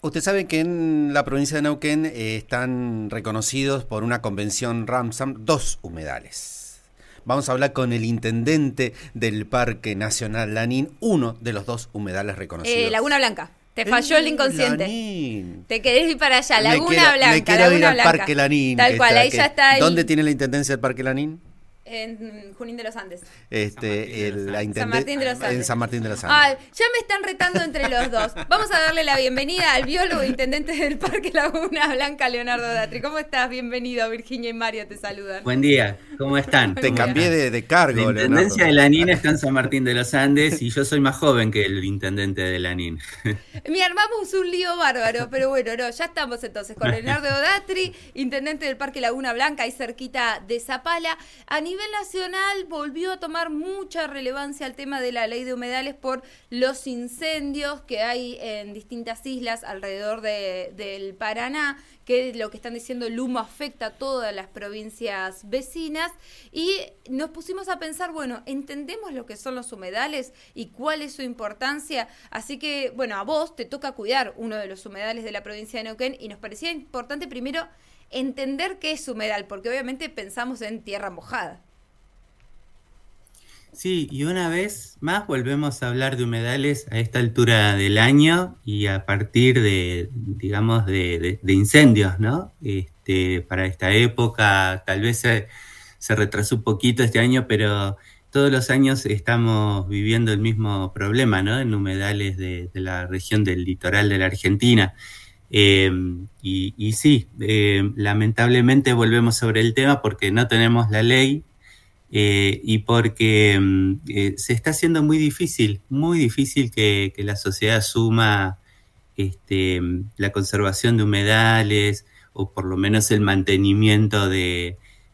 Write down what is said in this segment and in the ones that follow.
Usted sabe que en la provincia de Neuquén están reconocidos por una convención Ramsar 2 humedales. Vamos a hablar con el intendente del Parque Nacional Lanín, uno de los 2 humedales reconocidos. Laguna Blanca. Te falló el inconsciente. Lanín. Te querés ir para allá, Laguna Blanca. Me quiero ir al Parque Lanín. Tal cual, ahí ya está. ¿Dónde tiene la intendencia del Parque Lanín? En Junín de los Andes. San Martín de los Andes. En San Martín de los Andes. Ay, ya me están retando entre los dos. Vamos a darle la bienvenida al biólogo intendente del Parque Laguna Blanca, Leonardo Datri. ¿Cómo estás? Bienvenido. Virginia y Mario te saludan. Buen día. ¿Cómo están? Te cambié de cargo, La intendencia de Lanín está en San Martín de los Andes y yo soy más joven que el intendente de Lanín. Me armamos un lío bárbaro, pero bueno, no, ya estamos entonces con Leonardo Datri, intendente del Parque Laguna Blanca, ahí cerquita de Zapala. A nivel nacional volvió a tomar mucha relevancia el tema de la ley de humedales por los incendios que hay en distintas islas alrededor del Paraná, que lo que están diciendo el humo afecta a todas las provincias vecinas, y nos pusimos a pensar, bueno, entendemos lo que son los humedales y cuál es su importancia, así que, bueno, a vos te toca cuidar uno de los humedales de la provincia de Neuquén y nos parecía importante primero entender qué es humedal, porque obviamente pensamos en tierra mojada. Sí, y una vez más volvemos a hablar de humedales a esta altura del año y a partir de, digamos, de incendios, ¿no? Para esta época, tal vez se retrasó un poquito este año, pero todos los años estamos viviendo el mismo problema, ¿no? En humedales de la región del litoral de la Argentina. Y sí, lamentablemente volvemos sobre el tema porque no tenemos la ley. Y porque se está haciendo muy difícil que la sociedad asuma la conservación de humedales o por lo menos el mantenimiento de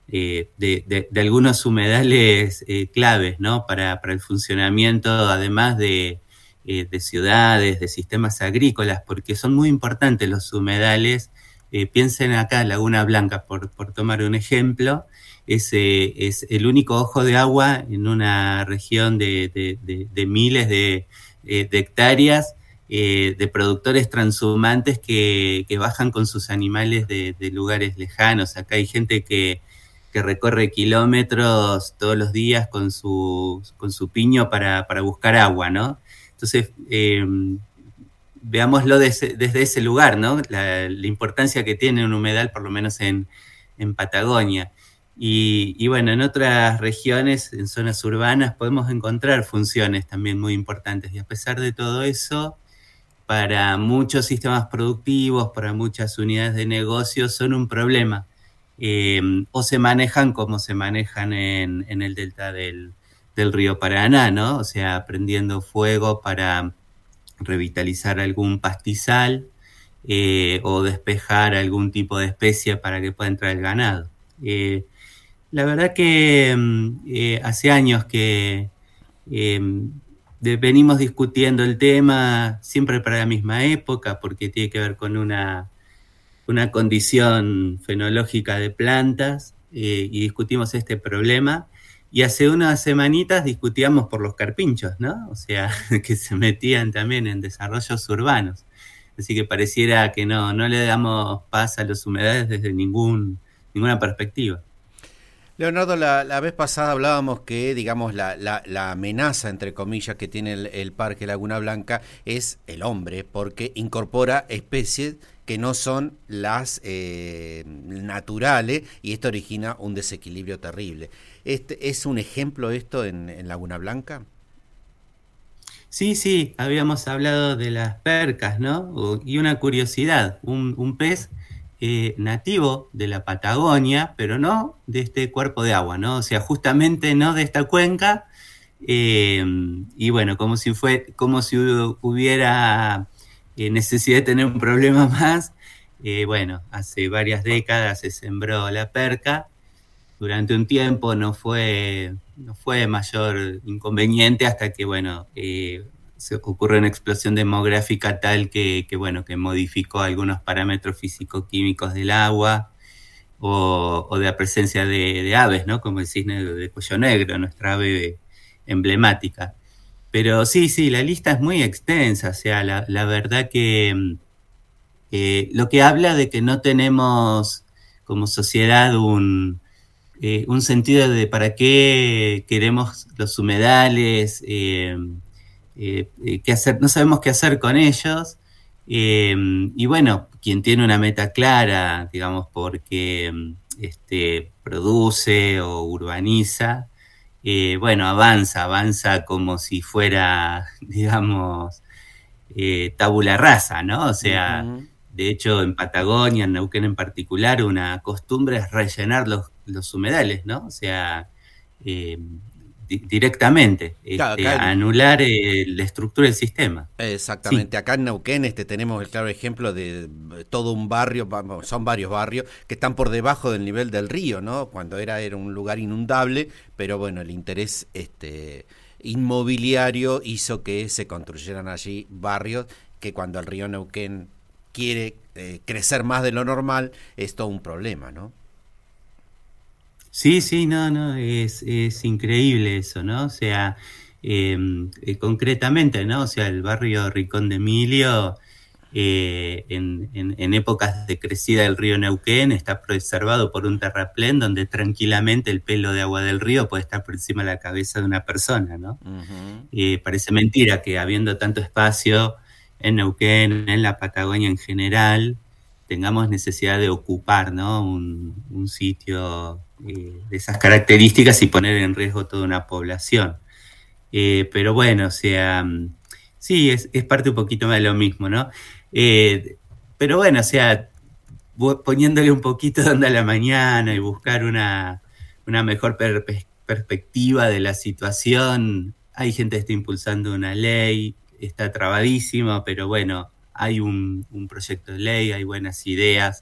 algunos humedales claves, ¿no? Para el funcionamiento, además de ciudades, de sistemas agrícolas, porque son muy importantes los humedales. Piensen acá, Laguna Blanca, por tomar un ejemplo. Es el único ojo de agua en una región de miles de hectáreas de productores transhumantes que bajan con sus animales de lugares lejanos. Acá hay gente que recorre kilómetros todos los días con su piño para buscar agua, ¿no? Entonces, veámoslo desde ese lugar, ¿no? La importancia que tiene un humedal, por lo menos en Patagonia. Y bueno, en otras regiones, en zonas urbanas, podemos encontrar funciones también muy importantes. Y a pesar de todo eso, para muchos sistemas productivos, para muchas unidades de negocio, son un problema. O se manejan como se manejan en el delta del río Paraná, ¿no? O sea, prendiendo fuego para revitalizar algún pastizal o despejar algún tipo de especie para que pueda entrar el ganado. La verdad que hace años que venimos discutiendo el tema, siempre para la misma época, porque tiene que ver con una condición fenológica de plantas, y discutimos este problema. Y hace unas semanitas discutíamos por los carpinchos, ¿no? O sea, que se metían también en desarrollos urbanos. Así que pareciera que no le damos paz a los humedales desde ninguna perspectiva. Leonardo, la vez pasada hablábamos que, digamos, la amenaza, entre comillas, que tiene el Parque Laguna Blanca es el hombre, porque incorpora especies que no son las naturales, y esto origina un desequilibrio terrible. ¿Es un ejemplo esto en Laguna Blanca? Sí, habíamos hablado de las percas, ¿no? Y una curiosidad, un pez nativo de la Patagonia, pero no de este cuerpo de agua, ¿no? O sea, justamente no de esta cuenca, y bueno, como si hubiera necesidad de tener un problema más. Bueno, hace varias décadas se sembró la perca. Durante un tiempo no fue mayor inconveniente hasta que, bueno, se ocurre una explosión demográfica tal que modificó algunos parámetros físico-químicos del agua o de la presencia de aves, ¿no? Como el cisne de cuello negro, nuestra ave emblemática. Pero sí, la lista es muy extensa. O sea, la verdad que lo que habla de que no tenemos como sociedad un sentido de para qué queremos los humedales, qué hacer, no sabemos qué hacer con ellos. Y bueno, quien tiene una meta clara, digamos, porque produce o urbaniza, bueno, avanza como si fuera, digamos, tabula rasa, ¿no? O sea, de hecho, en Patagonia, en Neuquén en particular, una costumbre es rellenar los humedales, ¿no? O sea, directamente, Claro, anular la estructura del sistema. exactamente, Sí. acá en Neuquén tenemos el claro ejemplo de todo un barrio, son varios barrios que están por debajo del nivel del río, ¿no? Cuando era un lugar inundable, pero bueno, el interés inmobiliario hizo que se construyeran allí barrios que cuando el río Neuquén quiere crecer más de lo normal es todo un problema, ¿no? Sí, sí, no, es increíble eso, ¿no? O sea, concretamente, ¿no? O sea, el barrio Ricón de Emilio, en épocas de crecida del río Neuquén, está preservado por un terraplén donde tranquilamente el pelo de agua del río puede estar por encima de la cabeza de una persona, ¿no? Parece mentira que habiendo tanto espacio en Neuquén, en la Patagonia en general, tengamos necesidad de ocupar, ¿no? un sitio de esas características y poner en riesgo toda una población. Pero bueno, o sea, sí, es parte un poquito más de lo mismo, ¿no? Pero bueno, o sea, poniéndole un poquito de onda a la mañana y buscar una mejor perspectiva de la situación, hay gente que está impulsando una ley, está trabadísimo, pero bueno, hay un proyecto de ley, hay buenas ideas,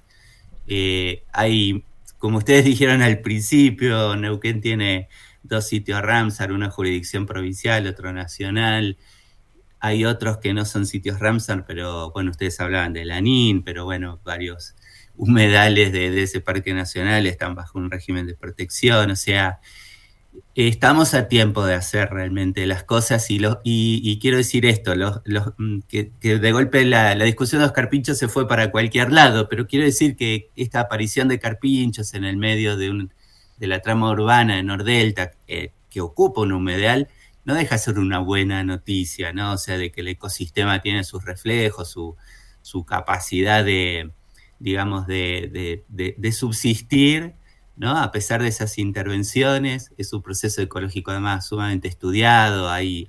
hay, como ustedes dijeron al principio, Neuquén tiene 2 sitios Ramsar, una jurisdicción provincial, otro nacional. Hay otros que no son sitios Ramsar, pero bueno, ustedes hablaban de Lanín, pero bueno, varios humedales de ese parque nacional están bajo un régimen de protección. O sea, estamos a tiempo de hacer realmente las cosas y quiero decir esto, que de golpe la discusión de los carpinchos se fue para cualquier lado, pero quiero decir que esta aparición de carpinchos en el medio de la trama urbana de Nordelta, que ocupa un humedal, no deja de ser una buena noticia, ¿no? O sea, de que el ecosistema tiene sus reflejos, su capacidad digamos, de subsistir, ¿no? A pesar de esas intervenciones. Es un proceso ecológico además sumamente estudiado. Hay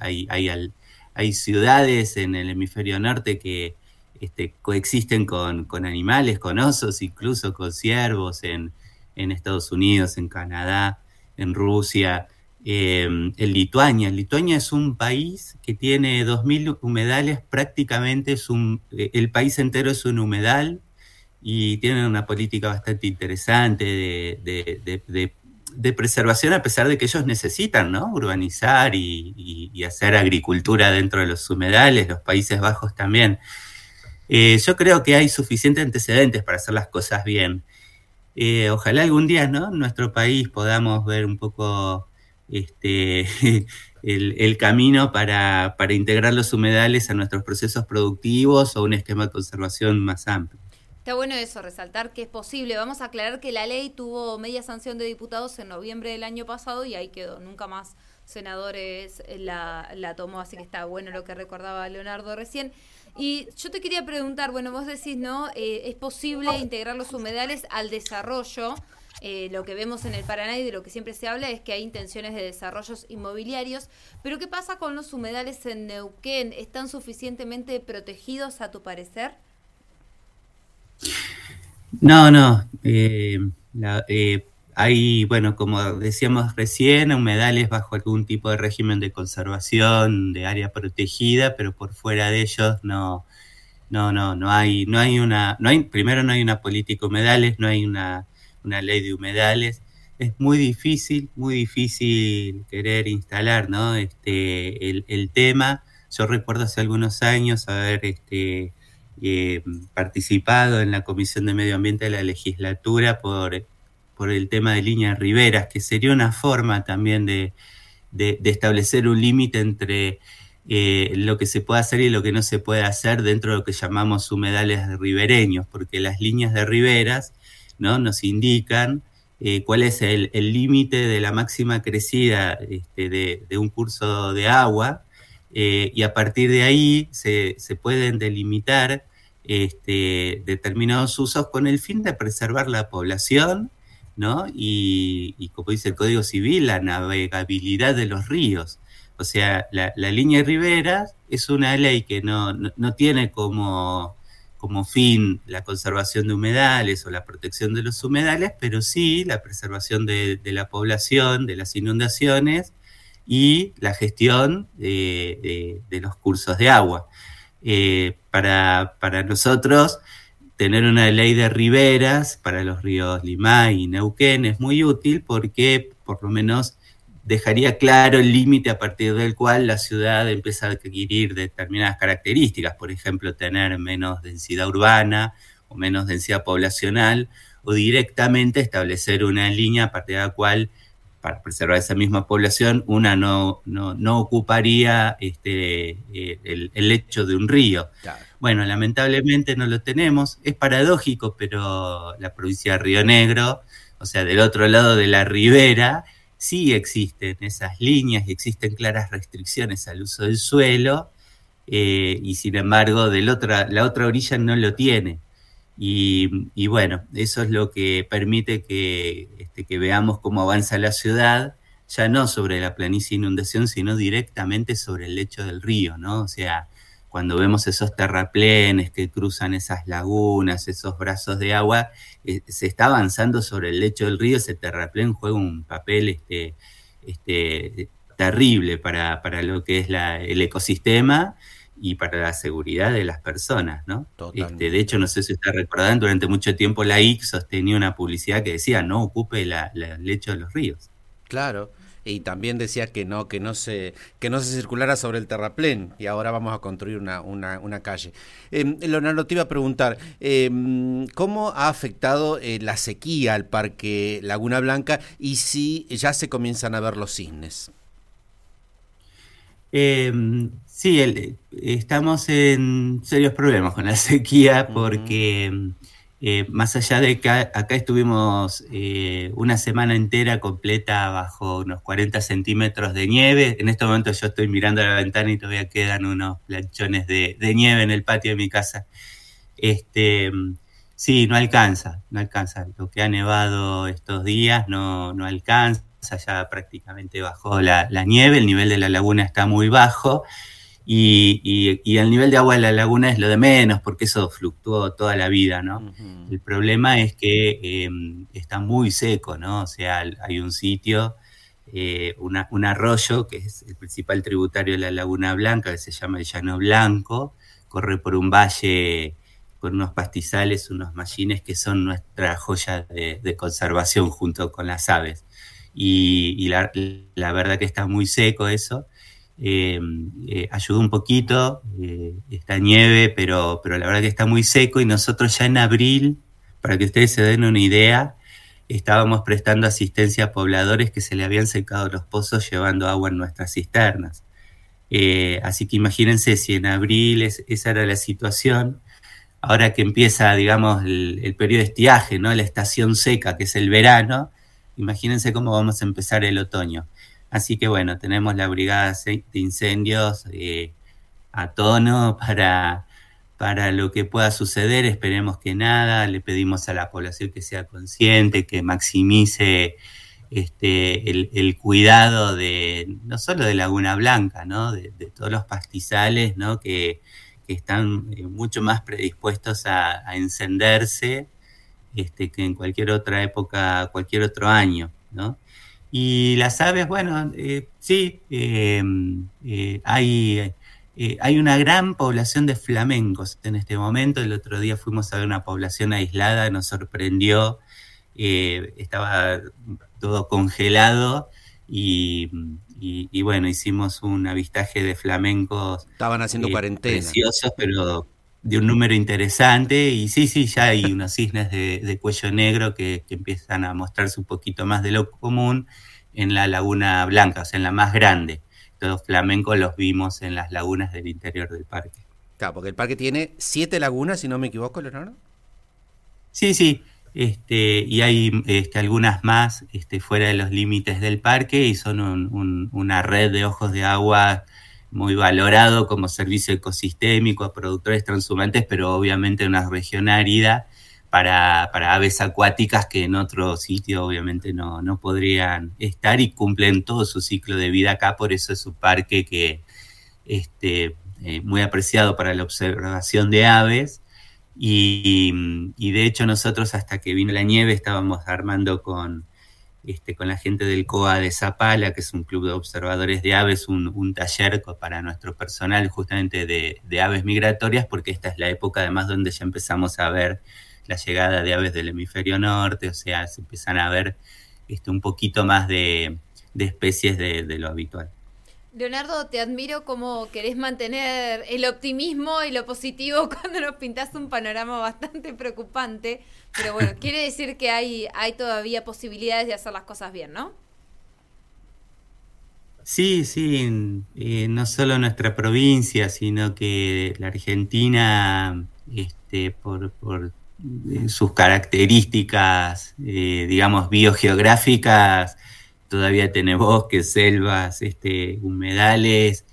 ciudades en el hemisferio norte que coexisten con animales, con osos, incluso con ciervos en Estados Unidos, en Canadá, en Rusia, en Lituania. Lituania es un país que tiene 2.000 humedales, prácticamente el país entero es un humedal, y tienen una política bastante interesante de preservación, a pesar de que ellos necesitan, ¿no? Urbanizar y hacer agricultura dentro de los humedales, los Países Bajos también. Yo creo que hay suficientes antecedentes para hacer las cosas bien. Ojalá algún día, ¿no? En nuestro país podamos ver un poco el camino para integrar los humedales a nuestros procesos productivos o un esquema de conservación más amplio. Está bueno eso, resaltar que es posible. Vamos a aclarar que la ley tuvo media sanción de diputados en noviembre del año pasado y ahí quedó. Nunca más senadores la tomó, así que está bueno lo que recordaba Leonardo recién. Y yo te quería preguntar, bueno, vos decís, ¿no? Es posible integrar los humedales al desarrollo. Lo que vemos en el Paraná y de lo que siempre se habla es que hay intenciones de desarrollos inmobiliarios. Pero ¿qué pasa con los humedales en Neuquén? ¿Están suficientemente protegidos a tu parecer? No. Hay, bueno, como decíamos recién, humedales bajo algún tipo de régimen de conservación, de área protegida, pero por fuera de ellos primero no hay una política de humedales, no hay una ley de humedales. Es muy difícil querer instalar, ¿no? El tema. Yo recuerdo hace algunos años haber participado en la Comisión de Medio Ambiente de la legislatura por el tema de líneas riberas, que sería una forma también de establecer un límite entre lo que se puede hacer y lo que no se puede hacer dentro de lo que llamamos humedales ribereños, porque las líneas de riberas, ¿no?, nos indican cuál es el límite de la máxima crecida de un curso de agua, y a partir de ahí se pueden delimitar determinados usos con el fin de preservar la población, ¿no? Y como dice el Código Civil, la navegabilidad de los ríos. O sea, la línea de riberas es una ley que no tiene como fin la conservación de humedales o la protección de los humedales, pero sí la preservación de la población, de las inundaciones y la gestión de los cursos de agua. Para nosotros, tener una ley de riberas para los ríos Limay y Neuquén es muy útil porque por lo menos dejaría claro el límite a partir del cual la ciudad empieza a adquirir determinadas características, por ejemplo, tener menos densidad urbana o menos densidad poblacional, o directamente establecer una línea a partir de la cual, para preservar esa misma población, una no ocuparía el lecho de un río. Claro. Bueno, lamentablemente no lo tenemos. Es paradójico, pero la provincia de Río Negro, o sea, del otro lado de la ribera, sí existen esas líneas y existen claras restricciones al uso del suelo, y sin embargo la otra orilla no lo tiene. Y bueno, eso es lo que permite que veamos cómo avanza la ciudad, ya no sobre la planicie de inundación, sino directamente sobre el lecho del río, ¿no? O sea, cuando vemos esos terraplenes que cruzan esas lagunas, esos brazos de agua, se está avanzando sobre el lecho del río. Ese terraplén juega un papel terrible para lo que es el ecosistema y para la seguridad de las personas, ¿no? De hecho, no sé si ustedes recordarán, durante mucho tiempo la IC tenía una publicidad que decía no ocupe el lecho de los ríos. Claro. Y también decía que no se circulara sobre el terraplén, y ahora vamos a construir una calle. Leonardo, te iba a preguntar, ¿cómo ha afectado la sequía al Parque Laguna Blanca y si ya se comienzan a ver los cisnes? Sí, estamos en serios problemas con la sequía porque... más allá de que acá estuvimos una semana entera completa bajo unos 40 centímetros de nieve. En este momento yo estoy mirando a la ventana y todavía quedan unos planchones de nieve en el patio de mi casa. Sí, no alcanza. Lo que ha nevado estos días no alcanza. Ya prácticamente bajó la nieve, el nivel de la laguna está muy bajo. Y el nivel de agua de la laguna es lo de menos, porque eso fluctuó toda la vida, ¿no? Uh-huh. El problema es que está muy seco, ¿no? O sea, hay un sitio, un arroyo, que es el principal tributario de la Laguna Blanca, que se llama el Llano Blanco, corre por un valle con unos pastizales, unos mallines que son nuestra joya de conservación junto con las aves. Y la verdad que está muy seco eso. Ayudó un poquito esta nieve, pero la verdad que está muy seco, y nosotros ya en abril, para que ustedes se den una idea, estábamos prestando asistencia a pobladores que se le habían secado los pozos llevando agua en nuestras cisternas. Así que imagínense si en abril esa era la situación. Ahora que empieza, digamos, el periodo de estiaje, ¿no? La estación seca, que es el verano, imagínense cómo vamos a empezar el otoño. Así que bueno, tenemos la brigada de incendios a tono para lo que pueda suceder. Esperemos que nada. Le pedimos a la población que sea consciente, que maximice el cuidado no solo de Laguna Blanca, ¿no? De todos los pastizales, ¿no? Que están mucho más predispuestos a encenderse que en cualquier otra época, cualquier otro año, ¿no? Y las aves, bueno, sí, hay una gran población de flamencos en este momento. El otro día fuimos a ver una población aislada, nos sorprendió, estaba todo congelado y bueno, hicimos un avistaje de flamencos. Estaban haciendo cuarentena. Preciosos, pero de un número interesante, y sí, ya hay unos cisnes de cuello negro que empiezan a mostrarse un poquito más de lo común en la Laguna Blanca, o sea, en la más grande. estos flamencos los vimos en las lagunas del interior del parque. Claro, porque el parque tiene 7 lagunas, si no me equivoco, Leonardo. Sí. Y hay algunas más fuera de los límites del parque y son una red de ojos de agua muy valorado como servicio ecosistémico a productores transhumantes, pero obviamente una región árida para aves acuáticas que en otro sitio obviamente no podrían estar y cumplen todo su ciclo de vida acá. Por eso es un parque que muy apreciado para la observación de aves. Y de hecho nosotros hasta que vino la nieve estábamos armando con la gente del COA de Zapala, que es un club de observadores de aves, un taller para nuestro personal justamente de aves migratorias, porque esta es la época además donde ya empezamos a ver la llegada de aves del hemisferio norte, o sea, se empiezan a ver un poquito más de especies de lo habitual. Leonardo, te admiro cómo querés mantener el optimismo y lo positivo cuando nos pintás un panorama bastante preocupante, pero bueno, quiere decir que hay todavía posibilidades de hacer las cosas bien, ¿no? Sí, no solo nuestra provincia, sino que la Argentina, por sus características, digamos, biogeográficas, todavía tiene bosques, selvas, humedales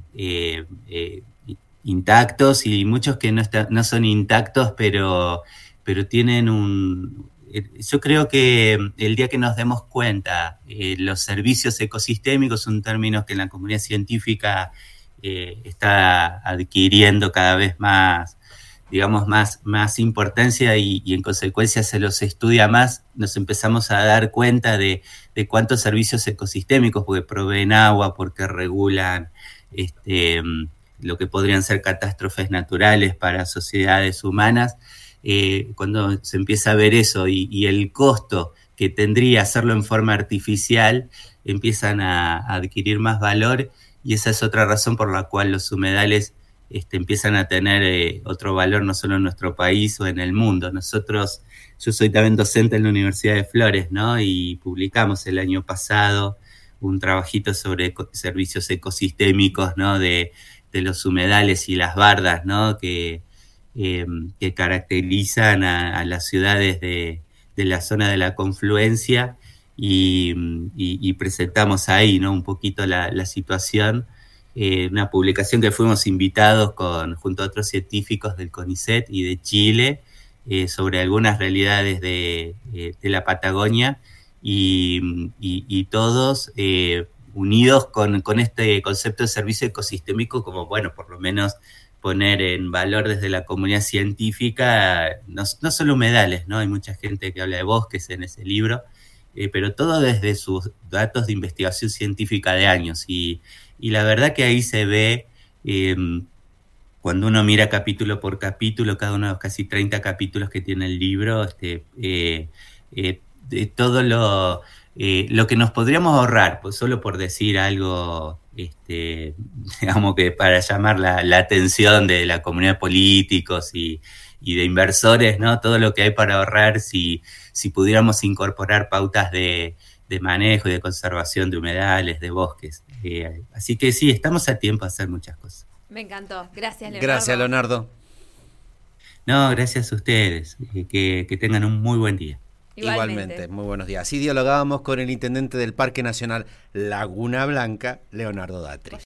intactos y muchos que no son intactos, pero tienen yo creo que el día que nos demos cuenta, los servicios ecosistémicos son términos que en la comunidad científica está adquiriendo cada vez más, digamos, más importancia y en consecuencia se los estudia más, nos empezamos a dar cuenta de cuántos servicios ecosistémicos, porque proveen agua, porque regulan lo que podrían ser catástrofes naturales para sociedades humanas. Cuando se empieza a ver eso y el costo que tendría hacerlo en forma artificial, empiezan a adquirir más valor, y esa es otra razón por la cual los humedales empiezan a tener otro valor no solo en nuestro país o en el mundo. Yo soy también docente en la Universidad de Flores, ¿no? Y publicamos el año pasado un trabajito sobre servicios ecosistémicos, ¿no? De los humedales y las bardas, ¿no? Que caracterizan a las ciudades de la zona de la confluencia y presentamos ahí, ¿no? Un poquito la situación. Una publicación que fuimos invitados junto a otros científicos del CONICET y de Chile sobre algunas realidades de la Patagonia y todos unidos con este concepto de servicio ecosistémico como, bueno, por lo menos poner en valor desde la comunidad científica, no solo humedales, ¿no? Hay mucha gente que habla de bosques en ese libro, pero todo desde sus datos de investigación científica de años. Y la verdad que ahí se ve, cuando uno mira capítulo por capítulo, cada uno de los casi 30 capítulos que tiene el libro, de todo lo que nos podríamos ahorrar, pues solo por decir algo, digamos que para llamar la atención de la comunidad de políticos y de inversores, ¿no? Todo lo que hay para ahorrar si pudiéramos incorporar pautas de manejo y de conservación de humedales, de bosques. Así que sí, estamos a tiempo de hacer muchas cosas. Me encantó. Gracias, Leonardo. Gracias, Leonardo. No, gracias a ustedes. Que tengan un muy buen día. Igualmente, muy buenos días. Así dialogábamos con el intendente del Parque Nacional Laguna Blanca, Leonardo Datri.